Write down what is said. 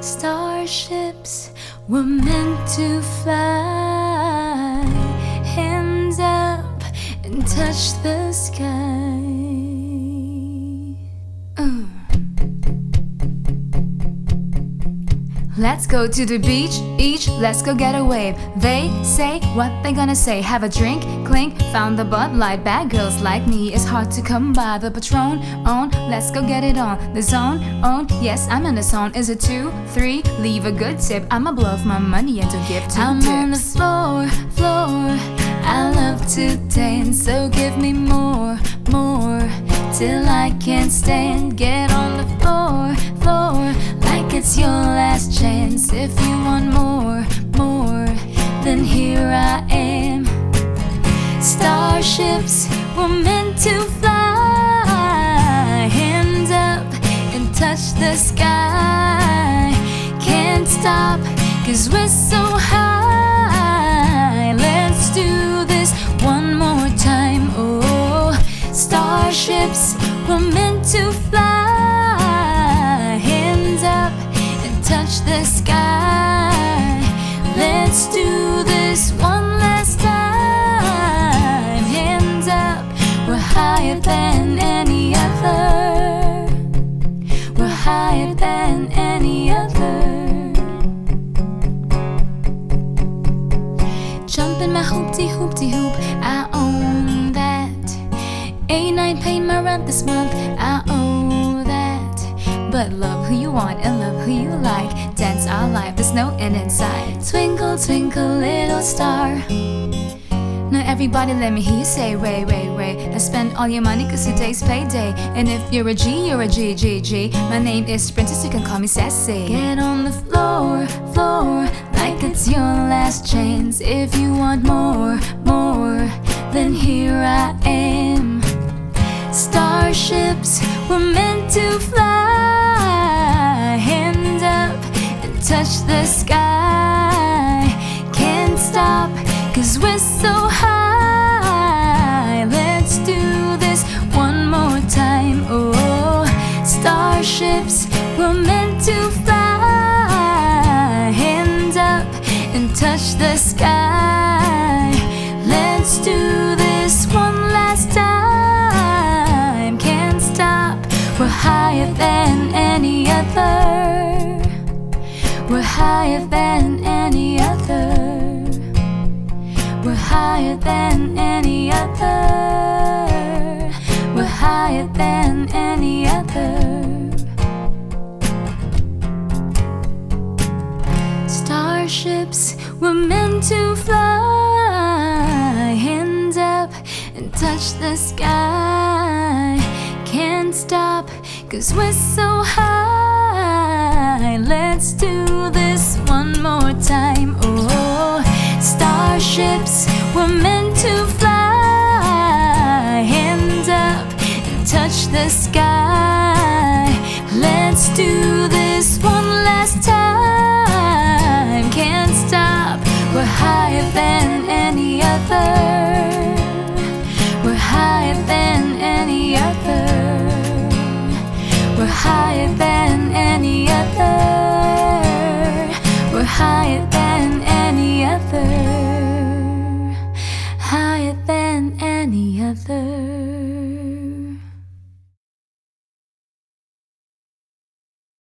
Starships were meant to fly, hands up and touch the sky. Let's go to the beach, let's go get a wave. They say what they gonna say. Have a drink, clink, found the Bud Light. Bad girls like me, it's hard to come by. The Patron, on, let's go get it on. The zone, on, yes, I'm in the zone. Is it 2, 3, leave a good tip. I'ma blow off my money and to give 2 I'm tips. on the floor, I love to dance. So give me more, till I can't stand. Get on the floor, like it's your last chance. If you want more, then here I am. Starships were meant to fly, hands up and touch the sky. Can't stop, 'cause we're so high. Let's do this one more time. Oh, starships were meant to fly, hands up and touch the sky. Let's do this one last time. Hands up, we're higher than any other. We're higher than any other. Jump in my hoopty-hoop, I own that. A9 paid my rent this month, I owe that. But love who you want and love who you like. Dance our life, there's no end in sight. Twinkle, twinkle, little star. Now everybody let me hear you say Ray, Ray, Ray. Let's spend all your money 'cause today's payday. And if you're a G, you're a G, G, G. My name is Princess, you can call me Sassy. Get on the floor, like it's your last chance. If you want more, then here I am. Starships were meant to fly, hands up and touch the sky. Can't stop, 'cause we're so high. Let's do this one more time. Oh, starships were meant to fly, hands up and touch the sky. Let's do this one last time. Can't stop, we're higher than any other. We're higher than any other. We're higher than any other. We're higher than any other. Starships were meant to fly, hands up and touch the sky. Can't stop, 'cause we're so high. Let's do this one more time. Oh, starships were meant to fly, hands up and touch the sky. Let's do this